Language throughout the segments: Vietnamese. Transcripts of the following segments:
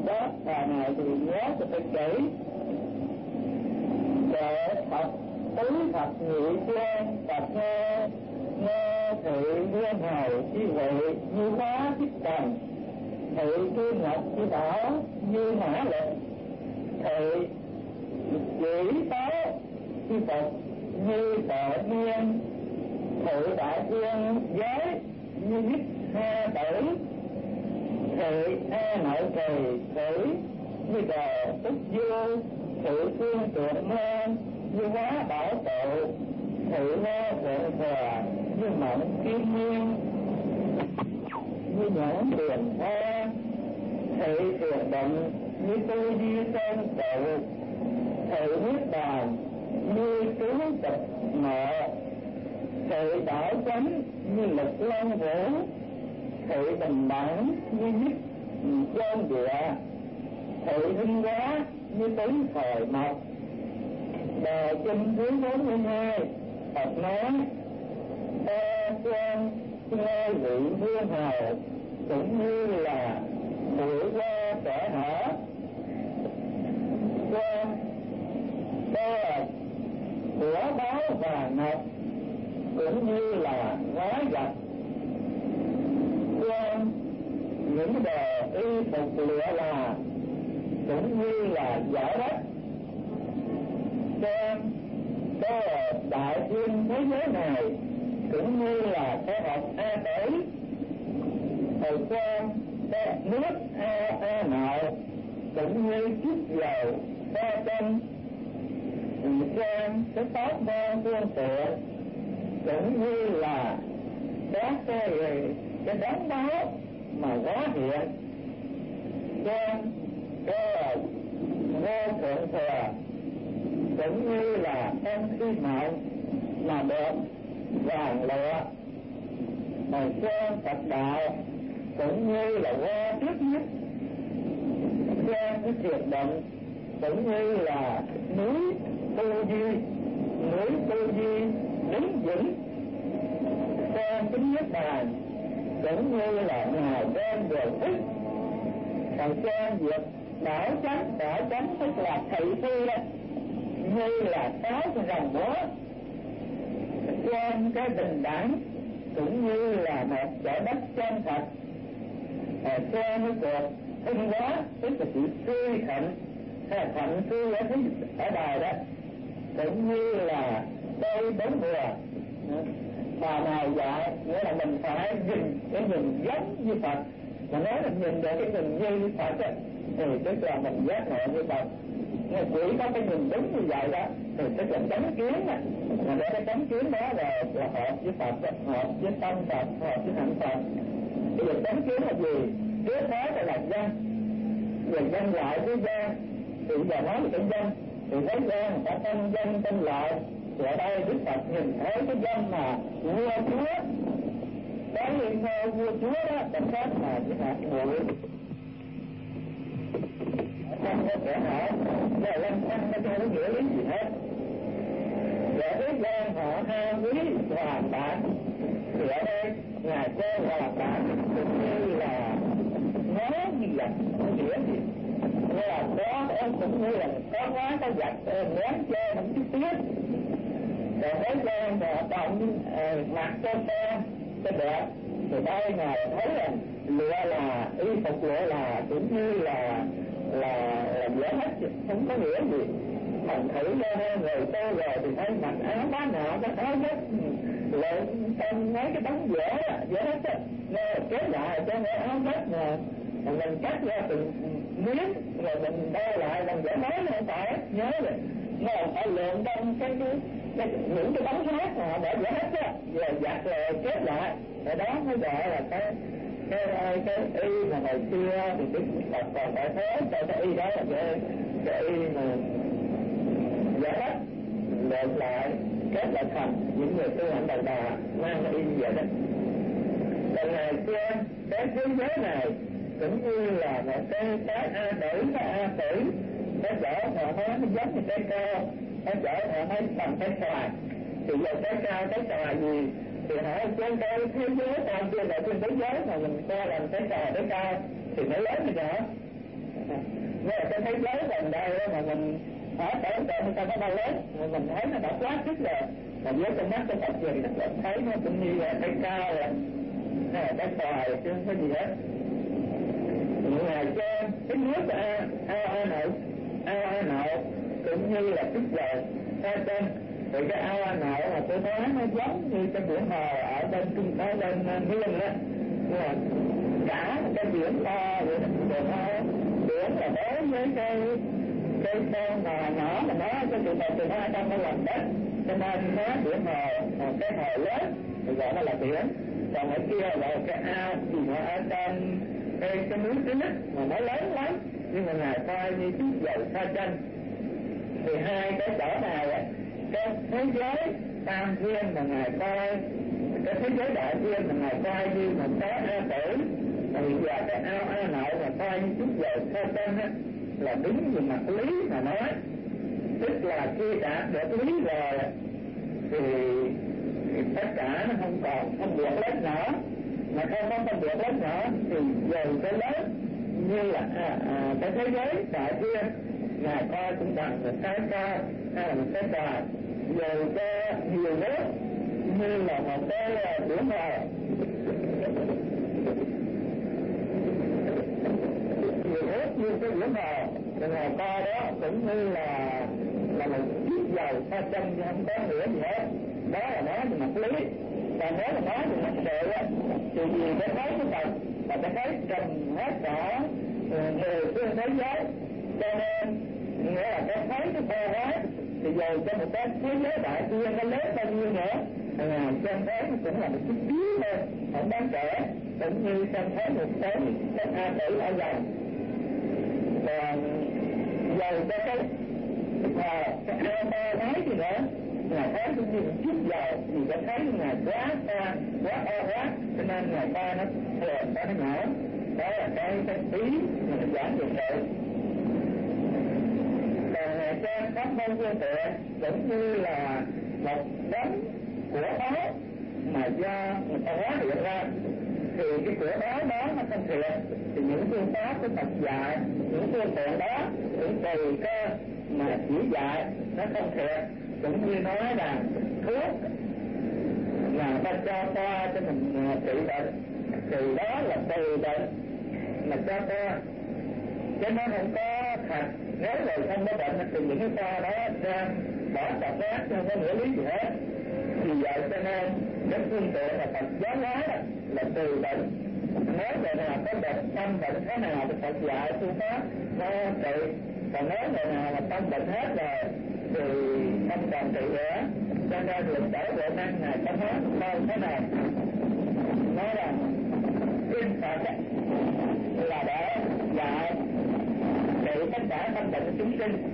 đó và này thì nhớ cho tôi kỹ để Phật tứ Phật nhị chuyên Phật nghe thị viên hầu chi vị như hóa thích trần thị kim ngọc chi bảo như mã lực thị chỉ tố chi Phật như tự nhiên thị đại thiên giới như nhất ha tử thị ha nội kỳ thủy như đồ túc dương thị thiên tượng mê như hóa bảo tụ thị nghe thượng thừa như mộng kim nhiên như nhãn tiền hoa thị tiền động như tu di sơn tụ thị niết bàn như cứu tịch mộ thị đảo chánh như lực long vũ thị bình đẳng như nhất chân địa thị hinh hóa như tứ thời mộc. Đề kinh thứ 42 Phật nói ta quan nghe vị vương hầu cũng như là mũi qua kẻ hở quan đo của báo và ngọc cũng như là hóa vật quan những đồ y phục lụa là cũng như là giải đất quan có đại thiên thế giới này cũng như là cái học A tử thời quan có nước A nạo cũng như chiếc dầu ba chân quan cái tóc ba phương tiện cũng như là các cái đóng báo mà hóa hiện quan có vô thượng thừa cũng như là em khi mộng mà được vàng lụa mà quan Phật đạo cũng như là qua trước nhất quan cái thiệt động cũng như là núi tu di đứng vững quan kính nhất bàn cũng như là ngài đem điều thức còn quan việc đảo chánh tức là thị phi đó như là cáo trên rồng búa quan cái bình đẳng cũng như là một giải đất chân thật quan cái cuộc tinh hóa tức là sự suy thịnh hay là thận suy ở đời đó cũng như là đây bốn mùa mà ngài dạy nghĩa là mình phải nhìn cái nhìn giống như Phật mà nói là nhìn được cái nhìn như Phật ấy, thì tức là mình giác ngộ như Phật. Chỉ có cái nhìn đúng như vậy đó thì tức là chánh kiến này mà để cái chánh kiến đó là hợp với Phật, hợp với tâm Phật, hợp với hạnh Phật. Bây giờ chánh kiến là gì? Trước đó là dân về dân lại với dân thì giờ nói về cái dân thì thấy dân người ta tâm dân tâm lợi thì ở đây Đức Phật nhìn thấy cái dân mà vua chúa cái liên ngôi vua chúa đó đồng khác là cái hạt bụi không có kẻ hở là lâm thanh nó không có nghĩa lý gì hết để cái dân họ ha quý hòa bạn thì ở đây ngài chơi hòa bạn cũng như là nói như vậy không nghĩa gì như là có cũng như là có quá có giặt ném chơi một chút tiếc rồi thấy con họ động mặc cho con cho đẹp thì đây ngài thấy là lụa là y phục lụa là cũng như là dễ hết không có nghĩa gì thành thử lên người tôi rồi thì thấy mặc áo bá nọ cái áo hết lại trong mấy cái đống dễ hết á kéo lại cho cái áo hết mà mình cắt ra từng miếng rồi mình đeo lại bằng dễ mới không phải nhớ rồi nó phải lượn trong những cái đống khác mà để dễ hết á rồi giặt rồi kết lại rồi đó mới gọi là cái y mà ngày xưa thì Đức Phật còn phải thế cho cái y đó là cái y mà dễ hết lượn lại kết lại thành những người tu hành đầu đà mang cái y như vậy đó. Còn ngày xưa cái thế giới này cũng như là một cái A tử cái chở họ nói nó giống như cái cao cái chở họ nói bằng cái xoài thì giờ cái cao cái xoài gì thì hỏi trên cái thế giới toàn trên lại trên thế giới mà mình coi làm cái xoài cái cao thì nó lớn như vậy Nếu là cái thế giới gần đây đó mà mình hỏi tưởng tượng người ta có bao lớn, mà mình thấy nó đã quá sức rồi. Mà với con mắt của Phật gì thì mình thấy nó cũng như là cây cao rồi, nó là cái xoài chứ không có gì hết. Ngoài trên cái nước ao A Nậu cũng như là chút dầu xa trên. Thì cái ao A Nậu mà tôi nói nó giống như cái biển hồ ở bên trung tâm bên Hương đó, nhưng mà cả cái biển to vậy đó, biển là đối với cái con mà nhỏ mà nó cái từ nó ở trong cái lòng đất, cho nên nó biển hồ, cái hồ lớn thì gọi nó là biển, còn ở kia là cái ao thì nó ở trên cái núi dưới mà nó lớn lắm, nhưng mà ngài coi như chút dầu xa chân. Thì hai cái chỗ nào á, cái thế giới tam thiên mà ngài coi, cái thế giới đại thiên mà ngài coi như một cái A Tử, thì giờ cái ao A Nậu mà coi như chút dầu xa chân á, là đúng về mặt lý mà nói, tức là khi đạt được lý rồi thì tất cả nó không được lớn nhỏ, mà không được lớn nhỏ thì dù cái lớn như là cái thế giới đại thiên ngài coi cũng bằng một cái cao hay là một cái đài, dù cho nhiều nước như là một cái biển hồ, nhiều nước như cái biển hồ thì ngài coi đó cũng như là một chiếc dầu xa chân chứ không có nghĩa gì hết. Đó là nói về mặt lý. Còn nếu là nói về mặt sự á, thì vì cái thấy của Phật là cái thấy trầm hết cả nhiều phương thế giới, cho nên nghĩa là cái thấy của cô hóa thì dù cho một cái thế giới đại thiên nó lớn bao nhiêu nữa, chân thấy nó cũng là một chút xíu thôi, không đáng kể, cũng như chân thấy một cái A Tử ở dòng. Còn dầu cho cái ao to nói gì nữa, ngài thấy cũng như một chút dầu, vì có thấy ngài quá xa, quá o quá, cho nên ngài ta nó thường, nó nhỏ. Đó là cái ý mà nó giảng về sự. Còn ngài trên pháp môn phương tiện cũng như là một đấng của báo mà do người ta hóa hiện ra, thì cái của báo đó nó không thiệt, thì những phương pháp của Phật dạy, những phương tiện đó cũng tùy cơ mà chỉ dạy nó không thiệt. Cũng như nói là thuốc là ta cho ta cho mình trị bệnh, thì đó là tùy bệnh mà cho ta, chứ nó không có thật. Nếu người không có bệnh thì những cái ta đó ra bỏ tập rác không có nghĩa lý gì hết. Vì vậy cho nên cái phương tiện là Phật giáo hóa là tùy bệnh. Nếu người nào có bệnh tâm bệnh thế nào thì Phật dạy phương pháp nó trị, còn nếu người nào là tâm bệnh hết rồi thì không còn trị nữa. Cho nên được tổ bộ năng này có nói câu thế này, nói là kinh Phật là để dạy trị tất cả tâm bệnh chúng sinh,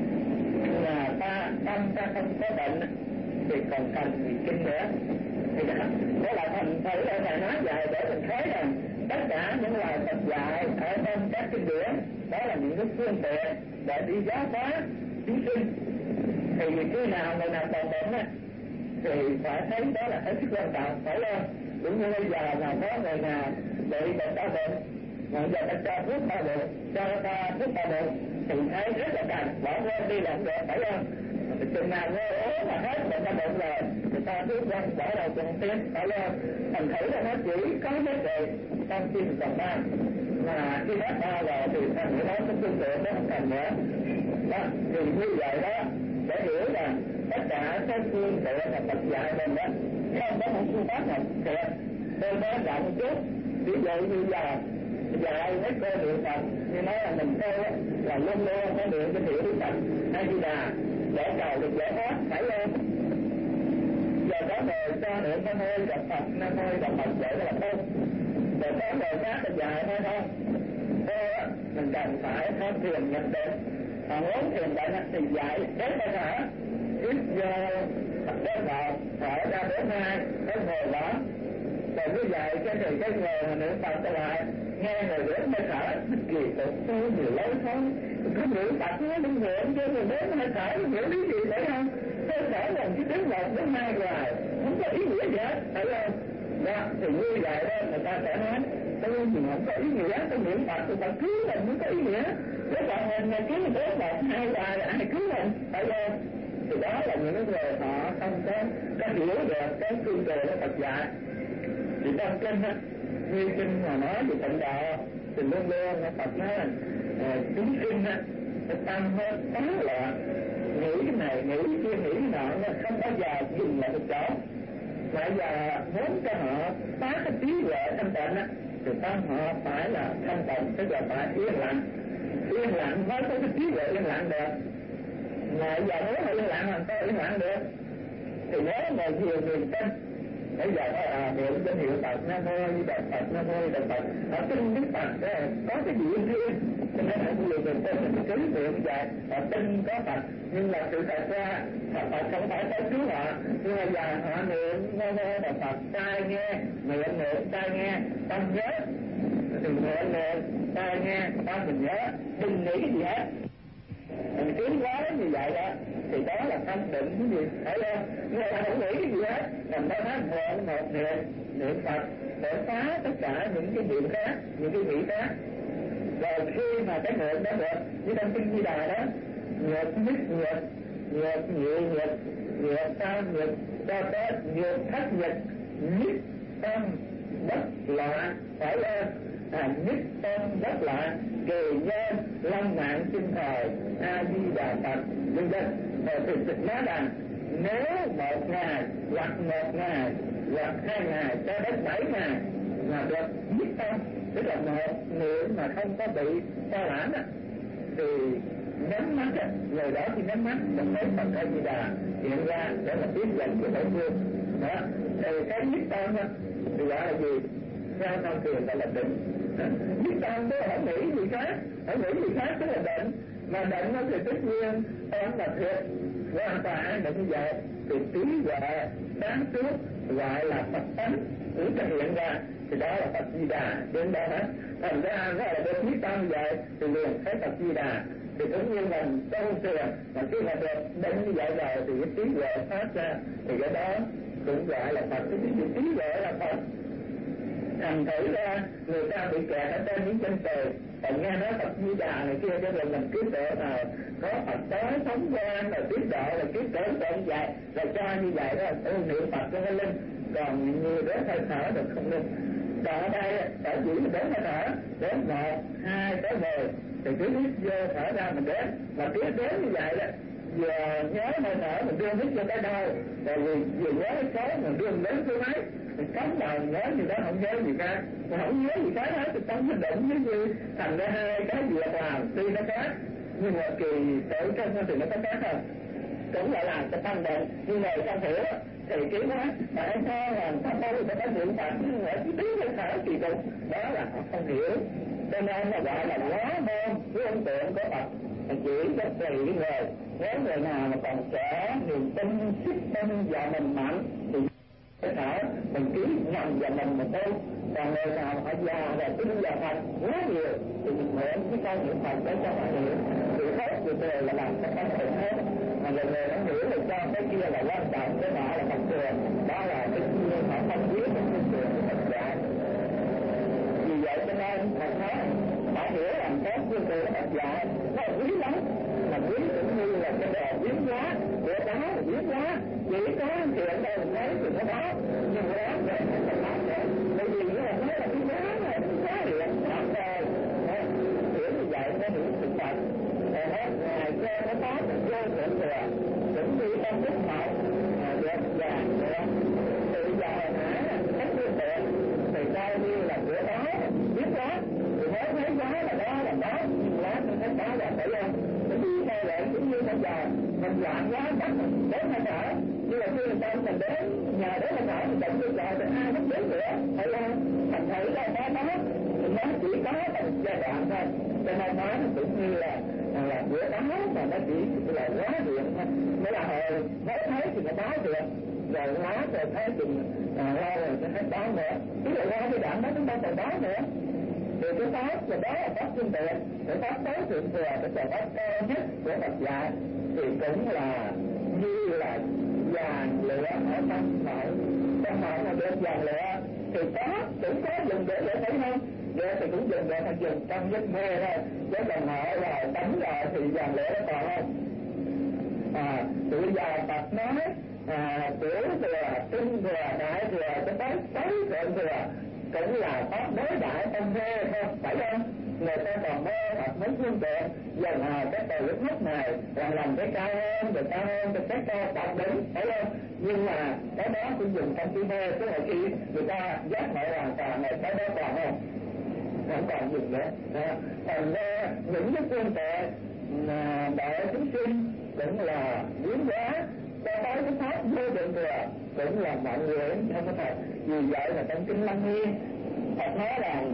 mà tâm ta không có bệnh thì còn cần gì kinh nữa. Thì đó là thành thử ở Ngài nói dạy để mình thấy rằng tất cả những lời Phật dạy ở trong các kinh điển đó là những cái phương tiện để đi giáo hóa chúng sinh. Thì khi nào người nào còn bệnh á thì phải thấy đó là hết sức quan trọng, phải lo. Cũng như bây giờ là có người nào bị bệnh đau bụng, mà giờ ta cho thuốc đau bụng, cho ta thuốc đau bụng thì thấy rất là cần, bỏ quên đi làm được, phải không? Chừng nào ngơ ốm mà hết bệnh đau bụng rồi người ta thuốc ra bỏ đầu cùng tiến, phải lo. Thành thử là nó chỉ có giá trị trong tim còn ba, mà khi hết ba rồi thì thành thử đó cái phương tiện nó không cần nữa. Đó, thì như vậy đó, để hiểu rằng tất cả các phương tiện là Phật dạy mình đó, không có một phương pháp nào thiệt. Tôi nói rộng một chút, ví dụ như giờ dạy mấy cô niệm Phật, như nói là mình cô là luôn luôn có niệm cái hiệu Đức Phật A Di Đà để cầu được giải thoát, phải không? Giờ có người cho niệm Nam Mô Đà Phật, Nam Mô Đà Phật vậy là không. Rồi có người khác là dạy hay không? Cô mình cần phải có thiền nhập định. Còn muốn thiền định thì dạy đến bây giờ ít vô đến vào thở ra 4-2 đến ngồi đó, rồi cứ dạy cái thì cái người mà niệm Phật trở lại nghe người đến hơi thở kỳ cục tôi nhiều lâu thôi, cứ niệm Phật nó linh nghiệm chứ người đến hơi thở nó hiểu lý gì phải không? Hơi thở là cái tiếng 1-2 hoài không có ý nghĩa gì hết, phải không? Đó thì như vậy đó người ta sẽ nói tôi thì không có ý nghĩa, tôi niệm Phật thì Phật cứu mình mới có ý nghĩa. Nếu còn mình cứu đứa một hai hoài là ai cứu mình, phải không? Thì đó là những người họ không có hiểu được cái phương tiện của Phật dạy. Thì trong kinh á, như kinh mà nói về tịnh độ thì luôn luôn Phật nói là chúng kinh á, cái tâm nó tán loạn, nghĩ cái này nghĩ cái kia nghĩ cái nọ, nó không bao giờ dừng lại một chỗ. Bây giờ muốn cho họ phá cái trí huệ thanh tịnh á, thì tâm họ phải là thanh tịnh, tức là phải yên lặng mới có cái trí huệ yên lặng được. Mà giờ nếu mà yên lặng làm sao yên lặng được? Thì nếu mà nhiều người tin, bây giờ niệm danh hiệu Phật, Nam Mô Di Đà Phật, Nam Mô Di Đà Phật, họ tin Đức Phật có cái gì riêng, cho nên là nhiều người tin là cứ niệm vậy, họ tin có Phật, nhưng mà sự thật ra Phật không phải tới cứu họ, nhưng mà giờ họ niệm Nam Mô Di Đà Phật, tai nghe, niệm tai nghe, tâm nhớ, thì niệm tai nghe, tâm mình nhớ, đừng nghĩ cái gì hết. Mình cứ nói như vậy đó thì đó là thanh định cái gì, phải không? Nhưng mà không nghĩ cái gì hết, làm đó nói một niệm Phật để phá tất cả những cái niệm khác, những cái nghĩ khác. Rồi khi mà cái niệm đó được như trong kinh Di Đà đó, nhật nhất nhật, nhật nhị nhật, nhật tam nhật, cho tới nhật thất nhật, nhất tâm bất loạn, phải lên nhất tâm bất loạn, kỳ nhân long mạng sinh thời, A Di Đà Phật, vân vân. Rồi thì nói rằng nếu một ngày hoặc hai ngày cho đến 7 ngày mà được nhất tâm, tức là một niệm mà không có bị sao lãng thì nhắm mắt người đó thì nhắm mắt sẽ thấy Phật A Di Đà hiện ra để mà tiến dẫn về đối phương. Đó thì cái nhất tâm thì gọi là gì? Theo thông thường gọi là định. Nhất tâm đó không nghĩ gì khác, tức là định. Mà định nó thì tất nhiên ông là thiệt hoàn toàn định như vậy thì trí huệ sáng suốt gọi là Phật tánh cũng thể hiện ra, thì đó là Phật Di Đà đến đó hết. Thành ra nó là được nhất tâm vậy thì liền thấy Phật Di Đà. Thì cũng như mình trong trường mà khi mà được định như vậy rồi thì cái trí huệ phát ra, thì cái đó cũng gọi là Phật. Cái trí huệ là Phật. Thành thử ra người ta bị kẹt ở trên những chân trời, còn nghe nói Phật Di Đà này kia, cho nên mình cứ tưởng là có Phật tới sống quan rồi tiếp độ rồi cứ tưởng tượng vậy, rồi cho như vậy đó niệm Phật cho nó linh. Còn nhiều đến hơi thở được không linh. Còn ở đây sở chỉ mình đến hơi thở, đến 1, 2 tới 10 thì cứ hít vô thở ra mình đến, mà cứ đến như vậy đó. Giờ nhớ hơi thở mình đưa hít vô tới đâu, rồi vừa nhớ cái số mình đưa đến số mấy, mình cấm đầu nhớ gì đó không nhớ gì khác, mà không nhớ gì khác hết thì tâm mình định với gì, thành ra hai cái việc làm tuy nó khác nhưng mà kỳ tự thân thì nó có khác không? Cũng lại là cái tâm định, nhưng mà không hiểu thì chỉ nói tại sao làm sao tôi sẽ có niệm Phật nhưng mà cái tiếng hơi thở kỳ cục đó là họ không hiểu, cho nên là gọi là quá môn cái ấn tượng của Phật. Chỉ cho tùy người, nếu người nào mà còn trẻ niềm tin sức tin và mình mạnh thì cái thở mình cứ nhầm vào mình mà thôi. Còn người nào họ già và tin vào Phật quá nhiều thì mình mượn cái câu niệm Phật để cho họ hiểu. Sự tốt của người là làm cho con hiểu hết, mà người không hiểu thì cho cái kia là quan trọng, cái nọ là Phật thừa. Đó là cái kia họ không biết cái phương tiện của Phật dạy. Vì vậy cho nên Phật nói họ hiểu làm tốt phương tiện của Phật dạy nó quý lắm, mà quý cũng như là cái đồ biến hóa của đó là biến hóa, chỉ có chuyện đâu mình thấy thì nó đó, nhưng mà đó về phải làm đó, bởi vì nó là cái giá điện đó rồi hiểu như vậy nó hiểu sự thật. Rồi hết ngày xe nó có vô thượng thừa cũng như trong đức mẫu được vàng được tự giờ hả cách phương tiện thì coi như là của đó biết đó thì mới thấy giá là đó nhưng lá mình thấy đó là phải không? Cái đi theo lại cũng như bây giờ mình loạn quá chắc mình đến hơi thở, nhưng mà khi mình đến nhờ đến hơi thở mình định được rồi thì ai mất đến nữa, phải không? Thành thử ra đó thì nó chỉ có từng giai đoạn thôi, cho nên nói nó cũng như là bữa đó mà nó chỉ là quá điện thôi, mới là hồi mới thấy thì nó báo được, rồi lá rồi thấy thì lo rồi sẽ thấy báo nữa, tức là qua cái đoạn đó chúng ta còn báo nữa. Thì cái pháp là đó là pháp phương tiện, cái pháp tối thượng thừa, cái pháp cao nhất của Phật dạy thì cũng là như là vàng lửa ở trong nội mà được vàng lửa thì có cũng có dùng để thấy không? Vậy thì cũng dùng để phải dùng trong giấc mơ thôi, chứ còn họ là tắm rồi thì vàng lửa nó còn không. Thì bây giờ Phật nói tiểu thừa, trung thừa, đại thừa cho tới thượng thừa cũng là pháp đối đại tâm mê thôi, phải không? Người ta còn mê Phật mới phương tiện dần cái từ lúc này làm cái cao hơn, rồi cao hơn cho cái cao đạt đến, phải không? Nhưng mà cái đó cũng dùng trong chữ mê, tức là khi người ta giác ngộ hoàn toàn này, cái đó còn không còn dùng nữa. Thành ra những cái phương tiện để chúng sinh cũng là biến giá cho tới cái pháp vô lượng thừa cũng là mọi người không có thật. Vì vậy là trong kinh Lăng Nghiêm Phật nói rằng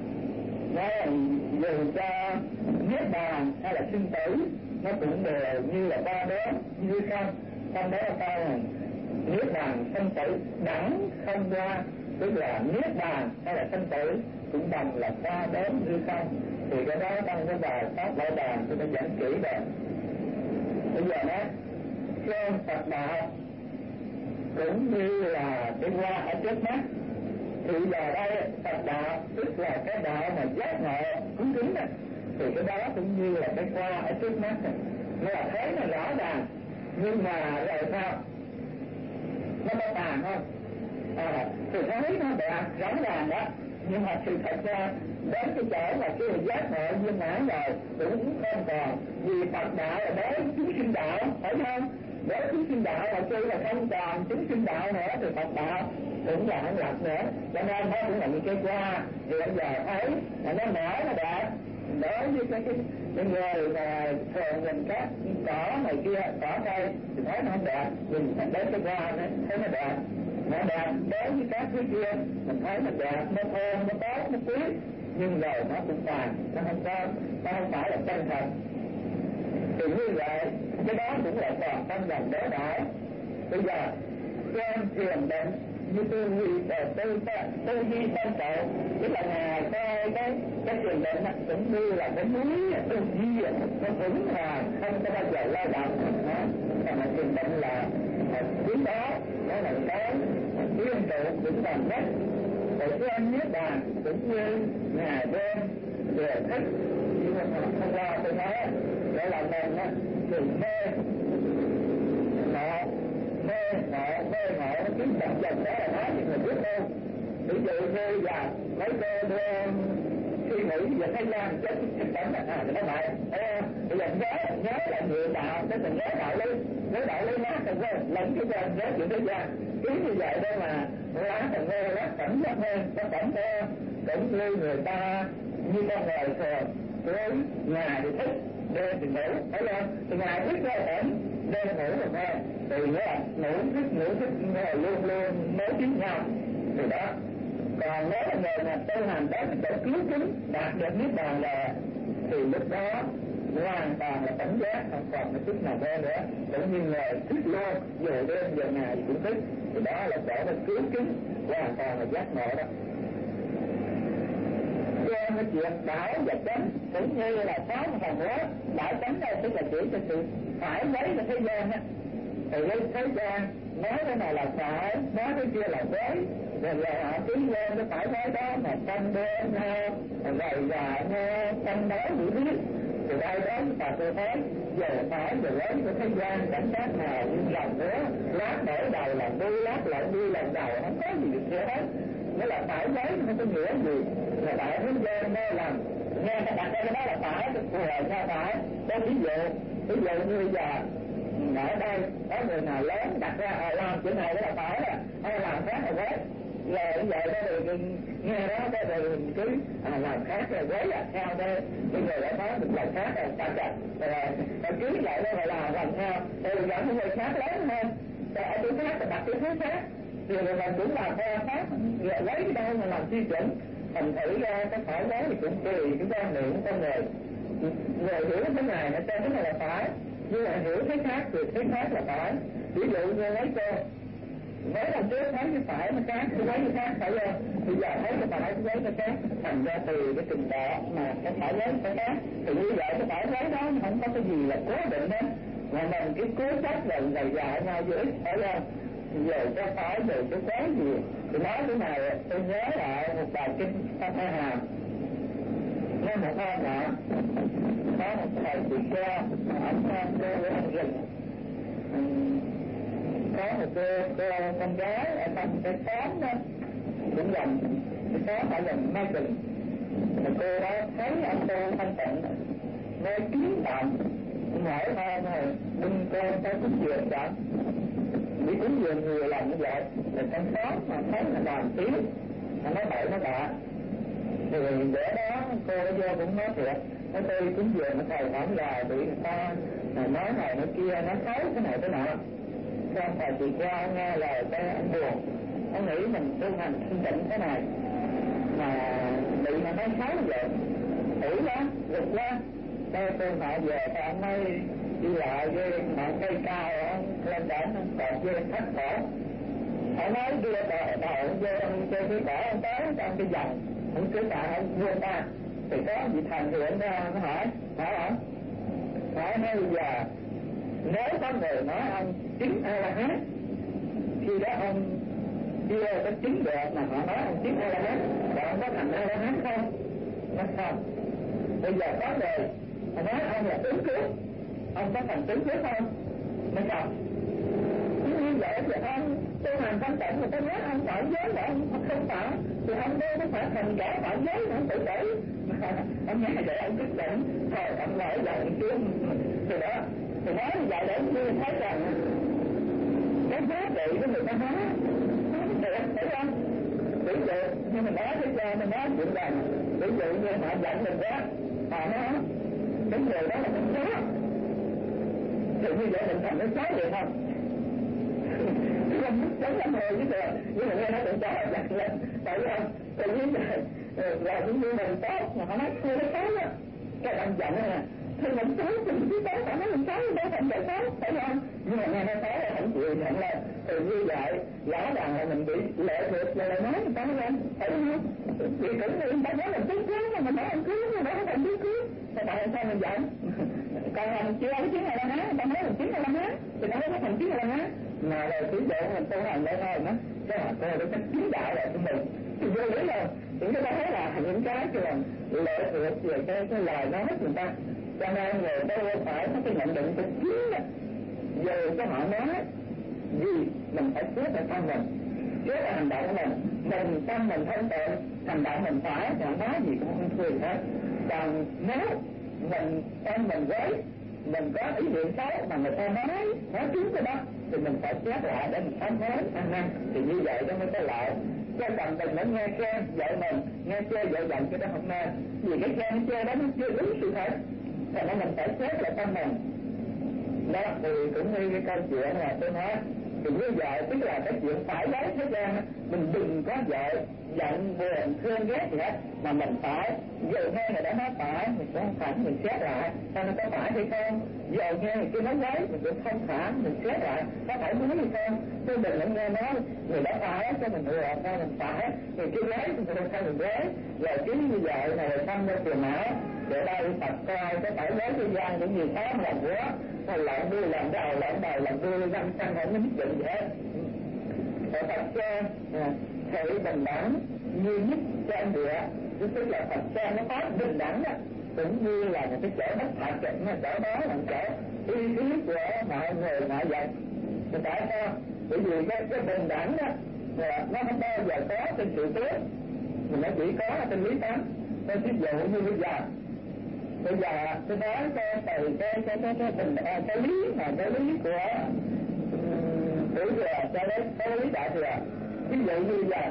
dù cho niết bàn hay là sinh tử nó cũng đều như là ba đốm như không. Trong đó là sao là niết bàn sinh tử đẳng không qua, tức là niết bàn hay là sinh tử cũng bằng là ba đốm như không. Thì cái đó trong cái bài pháp Đại Đàn tôi đã giảng kỹ rồi. Bây giờ nói trên Phật đạo cũng như là cái hoa ở trước mắt. Thì giờ đây Phật đạo tức là cái đạo mà giác ngộ cứu kính đó, thì cái đó cũng như là cái hoa ở trước mắt này. Nó là thấy nó rõ ràng, nhưng mà rồi sao? Nó có tàn không? Thì thấy nó đẹp rõ ràng đó, nhưng mà sự thật ra đến cái chỗ mà cái giác ngộ viên mãn rồi cũng không còn. Vì Phật đạo là đối chúng sinh đạo, phải không? Đối chúng sinh đạo là tuy là không còn chúng sinh đạo nữa thì Phật đạo cũng là không lập nữa. Cho nên nó cũng là những cái hoa. Thì bây giờ thấy là nó nở nó đẹp. Đối với cái người mà thường nhìn các cỏ này kia, cỏ cây thì thấy nó không đẹp, nhìn đến cái hoa thấy nó đẹp. Nó đẹp đối với các thứ kia mình thấy nó đẹp, nó thơm, nó tốt, nó quý, nhưng rồi nó cũng tàn, nó không phải là chân thật. Thì như vậy cái đó cũng là còn trong dòng đối đãi. Bây giờ trên thiền định như tư duy tâm tội, tức là ngài coi cái thiền định cũng như là cái núi tư duy, nó vững là không có bao giờ lay động. Còn mà thiền định là tiếng đó, nó là cái tiên trụ vững vàng nhất. Rồi trên niết bàn cũng như ngày đêm đều thích, nhưng mà không qua tôi nói để làm mình đừng mê ngộ kiếm dần dần đó là nói thì người biết đâu. Ví dụ như là mấy cô đưa suy nghĩ về thế gian chết thực phẩm thì nó vậy. Bây giờ nhớ là người đạo, tức là nhớ đạo lý nát thành vô lẫn cái gian nhớ chuyện thế gian. Ý như vậy đó mà lá thành vô lá cảnh giác hơn, nó cảnh vô cũng như người ta như con người thường. Với ngày thì thích, đêm thì ngủ, thấy không? Thì ngày thích ra ổn, đêm ngủ rồi thôi. Thì ngủ thích luôn nói tiếng nhau. Thì đó. Còn nếu là người mà tu hành đến cái chỗ cứu kính đạt được niết bàn là thì lúc đó hoàn toàn là tỉnh giác, không còn cái chút nào mê nữa. Cũng như người thích luôn, dù đêm giờ ngày thì cũng thích. Thì đó là chỗ là cứu kính, hoàn toàn là giác ngộ đó. Trên cái chuyện đạo và chánh cũng như là có một phần nữa, đạo chánh đây tức là chỉ cho sự phải lấy cái thế gian á. Thì cái thế gian nói cái này là phải, nói cái kia là với, rồi họ tiến lên cái phải nói đó mà tâm đen gầy già tâm đó dữ biết. Thì đây đó và tôi thấy giờ phải giờ lấy cái thế gian cảnh sát nào như lòng nữa, lát đổ đầu là đuôi, lát lại đuôi lần đầu, không có gì được nữa hết. Nó là phải lấy, không có nghĩa gì là tại thế gian đó làm nghe ta đặt ra cái đó là phải, phù hợp ra phải. Có ví dụ như bây giờ ở đây có người nào lớn đặt ra làm chuyện này đó là phải là hay làm khác là quế. Rồi như vậy đó thì nghe đó rồi cứ làm khác rồi quế là theo đây cái người đã nói một lần khác rồi ta chặt rồi cứ vậy đó là làm theo thì dẫn người khác lớn hơn. Rồi ở chỗ khác là đặt cái thứ khác thì mình cũng làm theo khác, rồi lấy cái đâu mà làm tiêu chuẩn. Thành thử ra cái phải lấy thì cũng tùy cái quan niệm của con người. Người hiểu cái này nó cho cái này là phải, nhưng mà hiểu cái khác thì cái khác là phải. Ví dụ như lấy cô mấy lần trước thấy cái phải nó khác, tôi lấy cái khác phải không? Bây giờ thấy cái phải tôi lấy cái khác. Thành ra từ cái trình độ mà cái phải lấy cái khác thì như vậy cái phải lấy đó không có cái gì là cố định hết, mà mình cứ cố chấp lần này dài nhau dưới, phải không? Giờ có phải giờ cái quán gì thì nói cái này tôi nhớ lại một bài kinh Pháp Hoa Hàm một hôm nọ có một thầy chị cha ông cô anh rừng có một cô con gái ở trong cái xóm đó cũng gần cái xóm ở gần Mai Trình. Cô đó thấy ông cô thanh tịnh nghe tiếng động mỗi hôm rồi bưng cơm tới cúng dường đó bị cúng dường nhiều lần như vậy rồi trong xóm mà thấy là đàm tiếng nó nói bậy nó bạ thì bữa đó cô vô cũng nói thiệt nói tôi cúng dường thầy hỏi là bị người ta nói này nói kia nói xấu cái này cái nọ xong thầy chị qua nghe lời cái anh buồn anh nghĩ mình tu hành thanh tịnh thế này mà bị mà nói xấu như vậy ủi lắm gục quá cái tôi họ về thì ông mới đi lại với ngọn cây cao lên đỉnh ông còn với thất khổ ông nói đưa đầu vô ông chơi cái cỏ ông tới trong cái vòng ông cứ tại ông vươn ra thì có vị thần thì ông ra nó hỏi ông hỏi nói bây giờ nếu có người nói ông chính A-la-hán khi đó ông chưa có chính được mà họ nói ông chính A-la-hán và ông có thành A-la-hán không? Nó không. Bây giờ có người họ nói ông là tướng cướp ông có thành tướng cướp không? Nó không. Như vậy thì ông tu hành thanh tịnh người ta nói ông phạm giới là ông không phải thì ông đâu có phải thành cả phạm giới mà ông tự tử ông nghe vậy ông quyết định thôi ông nói dòng xuống từ đó thì nói như vậy để tôi thấy rằng cái giá trị của người ta nói được phải không? Ví dụ như mình nói bây giờ mình nói chuyện rằng ví dụ như họ giận mình quá họ nói cái người đó là mình xấu thì như vậy mình thành nó xấu vậy không? Không biết sống lắm rồi chứ kìa nhưng mà nghe nói tụi cháu là giặt lên tại không? Tự nhiên là cũng như mình tốt mà họ nói chưa nó xấu á cái anh giận nè thì mình xấu thì mình biết xấu họ nói mình xấu đâu thành vậy xấu phải không? Nhưng mà nghe nó xấu là không chịu nhận lên thì như vậy rõ ràng là mình bị lệ thuộc là nói người ta lên phải không? Vì tưởng người ta nói là tiếng cướp mà mình nói anh cướp mà nói thành tiếng cướp thì tại sao mình giận? Còn mình chưa có tiếng này là há người ta nói mình tiếng này là há thì nó có thành tiếng này là há mà lời chỉ độ mình tu hành đây thôi nó cái là cô để cách chính đạo lại cho mình thì vô lý đâu thì người ta thấy là những cái là lệ thuộc về cái lời nói của người ta cho nên người ta phải có cái nhận định cho chính đó dù cho họ nói gì mình phải xếp ở tâm mình xếp ở hành động của mình tâm mình thanh tịnh hành động mình phải họ nói gì cũng không thường hết còn nếu mình tâm mình với mình có ý niệm xấu mà người ta nói trúng cái đó thì mình phải xét lại để mình sám hối ăn năn thì như vậy đó mới có lợi chứ cần mình đã nghe khen vợ mình nghe chê vợ giận cái đó không nên vì cái khen chê đó nó chưa đúng sự thật cho nên mình phải xét lại tâm mình đó thì cũng như cái câu chuyện là tôi nói thì như vậy tức là cái chuyện phải lấy thế gian mình đừng có vợ giận buồn thương ghét gì hết mà mình phải dù nghe người đã nói phải mình cũng không phải mình xét lại sao nó có phải hay không dù nghe người kia nói lấy mình cũng không phải mình xét lại có phải nói hay không chứ đừng lại nghe nói người đã phải cho mình vừa sao mình phải người kia lấy mình không sao mình lấy rồi cứ như vậy này xong lên tiền não để đây Phật coi có phải lấy thế gian cũng nhiều khác làm quá rồi lộn đuôi làm đầu làm đuôi năm trăm không có biết chuyện gì hết ở Phật cha thể bình đẳng như nhất trên địa tức là Phật cha nó có bình đẳng đó cũng như là một cái chỗ bất thạch trận mà chỗ đó là chỗ uy khí của mọi người mọi vật thì tại sao bởi vì cái bình đẳng đó nó không bao giờ có trên sự tốt mình nó chỉ có trên lý tánh nên ví dụ như bây giờ tôi nói từ cái lý mà cái lý của tử thừa cho đến cái lý đại thừa ví dụ như là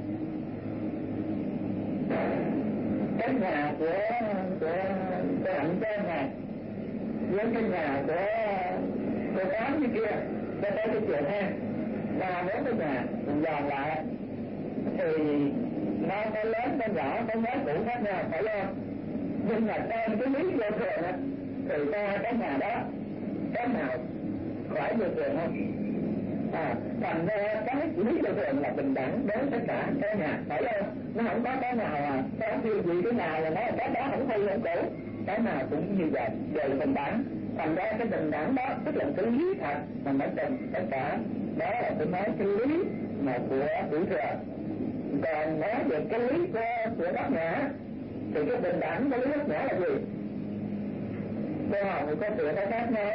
cái nhà của hạnh trên này với cái nhà của cô tám như kia cho tới cái chuyện ha và bốn cái nhà mình dòn lại thì nó có lớn có nhỏ có mới cũ khác nhau phải không? Nhưng mà trên cái lý vô thường á thì ra cái nhà đó cái nào khỏi vô thường không? Thành ra cái lý vô thường là bình đẳng đối tất cả cái nhà phải không? Nó không có cái nào có tiêu gì cái nào là nó cái đó không thay không cũ cái nào cũng như vậy đều bình đẳng thành ra cái bình đẳng đó tức là cái lý thật mà nó cần tất cả đó là tôi nói cái lý mà của tử thừa còn nói về cái lý của bát nhã Thì cái bình đẳng có lý rất nhỏ là gì? Câu hỏi có sự khác nhau.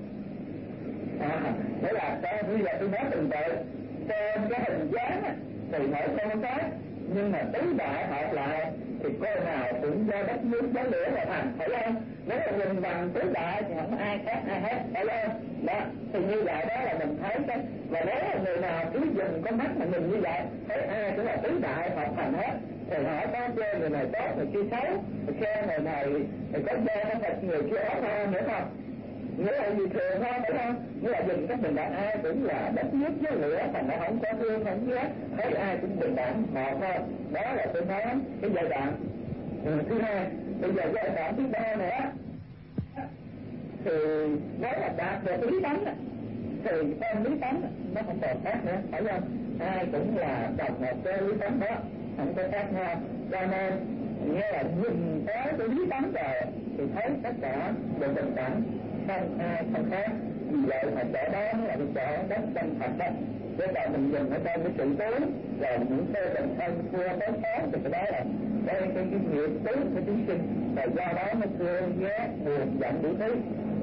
Nghĩa là bây giờ tôi nói từng tự trên cái hình dáng thì mỗi con khác, nhưng mà tứ đại hợp lại thì cô nào cũng do đất nước gió lửa mà thành, phải không? Nếu mà nhìn bằng tứ đại thì không ai khác ai hết, phải không? Đó, thì như vậy đó là mình thấy cái, và nếu là người nào cứ dùng con mắt mà nhìn như vậy, thấy ai cũng là tứ đại hợp thành hết, thì họ có chê người này tốt, người kia xấu, người khen người này có da có thịt, người kia ốm hơn nữa không? Nghĩa là gì thường thôi, phải không? Nghĩa là dùng các bình đẳng, ai cũng là đất nước với lửa, thành ra không có thương, không ghét, thấy ai cũng bình đẳng một thôi. Đó là tôi nói cái giai đoạn thứ hai. Bây giờ giai đoạn thứ ba nữa thì đó là đạt được lý tánh, thì con lý tánh nó không còn khác nữa, phải không? Ai cũng là đồng một cái lý tánh đó, không có khác nhau. Cho nên nghe là nhìn tới cái lý tánh rồi thì thấy tất cả đều bình đẳng, không ai không khác. Vì vậy mà chỗ đó là cái chỗ đất chân thật đó. Nếu mà mình nhìn ở trên cái sự tướng rồi những cái tình thân cua tới sáng thì cái đó là cái nghiệp tướng của chúng sinh, và do đó nó thương ghét buồn giận đủ thứ.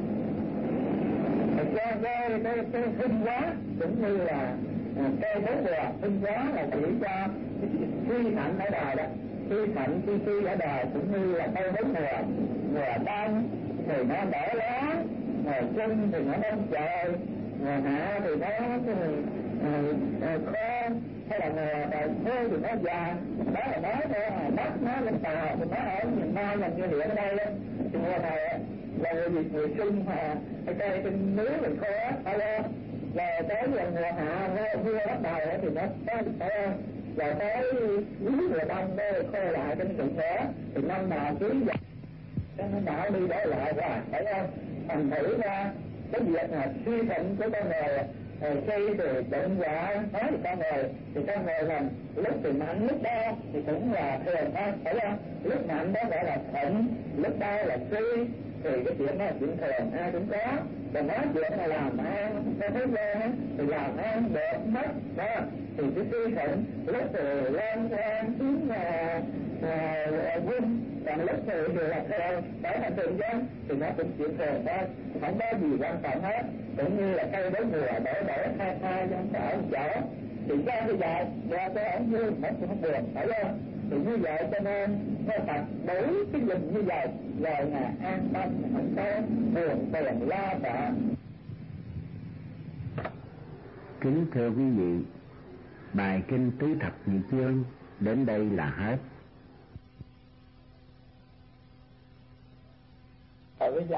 Cái hinh quá cũng như là cây bốn mùa. Hinh quá là chỉ cho suy thạnh ở đời đó, suy thạnh suy ở đời, cũng như là cây bốn mùa. Mùa đông thì nó đỏ lá, mùa xuân thì nó đông trời, mùa hạ thì nó khô, hay là mùa khô thì nó già. Đó là nói thôi, đất nó lên tàu thì nó ở miền Nam làm như hiện ở đây đó. Thì mùa này là người xuân mà cây trên núi mình khô á, phải không? Là tới mùa hạ mưa bắt đầu thì nó tới, phải không? Rồi tới dưới mùa đông nó khô lại trên cục khóa, thì năm nào cứ vậy nó đảo đi đảo lại ra, phải không? Thành thử ra cái việc là suy thịnh của con người khi thì bệnh quả nói thì con người làm lúc thì mạnh lúc đau thì cũng là thường thôi, phải không? Lúc mạnh đó gọi là thịnh, lúc đau là suy, thì cái chuyện đó là chuyện thường, ai cũng có. Và nói chuyện là làm ăn có thấy quen thì làm ăn được mất đó, thì cái suy thịnh lúc thì lan quan xuống quân, còn lúc thì là thường trở thành thường dân, thì nó cũng chuyện thường thôi, không có gì quan trọng hết. Cũng như là cây bốn mùa đổi thay cho không có ở chỗ, thì ra như vậy ra tới ổng vui mất cũng không buồn, phải không? Thì như vậy cho nên nó Phật đủ cái dùng như vậy rồi là an tâm, không có buồn phiền lo sợ. Kính thưa quý vị, bài kinh tứ thập nhị chương đến đây là hết.